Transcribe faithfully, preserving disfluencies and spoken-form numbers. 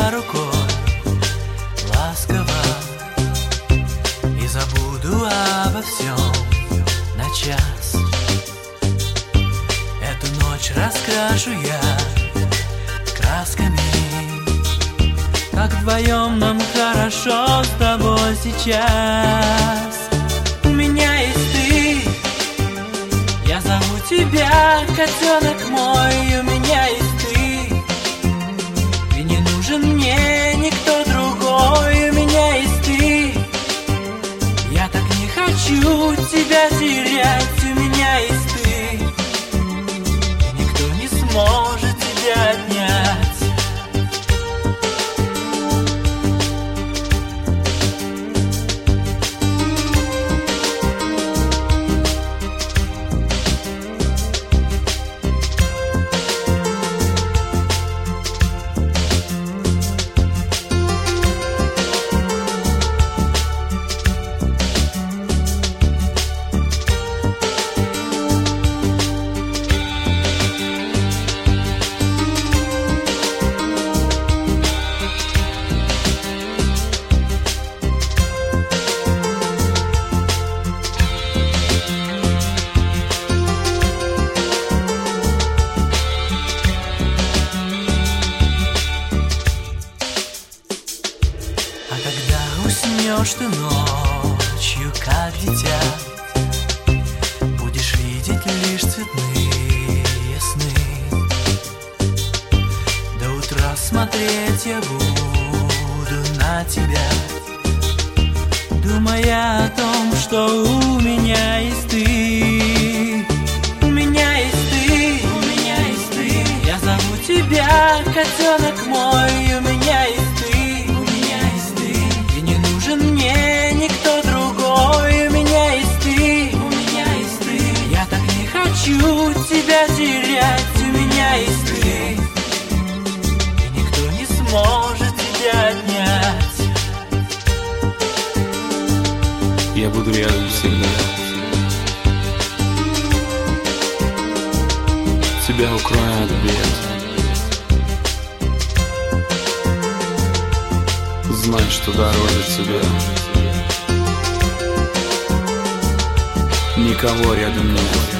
тебя рукой ласково и забуду обо всем на час. Эту ночь раскрашу я красками, как вдвоем нам хорошо с тобой сейчас. У меня есть ты, я зову тебя, котенок мой. У меня есть ты, и не нужен мне никто другой. У меня есть ты, я так не хочу тебя терять. У меня есть ты, и никто не сможет тебя отнять. Уснешь ты ночью, как дитя, будешь видеть лишь цветные сны. До утра смотреть я буду на тебя, думая о том, что у меня есть ты. У меня есть ты, у меня есть ты, я зову тебя, котенок мой. У меня есть мне никто другой. У меня есть ты, у меня есть ты, я так не хочу тебя терять. У меня есть ты, и никто не сможет тебя отнять. Я буду рядом всегда, тебя укрою от бед. Знай, что дороже тебя никого рядом нет.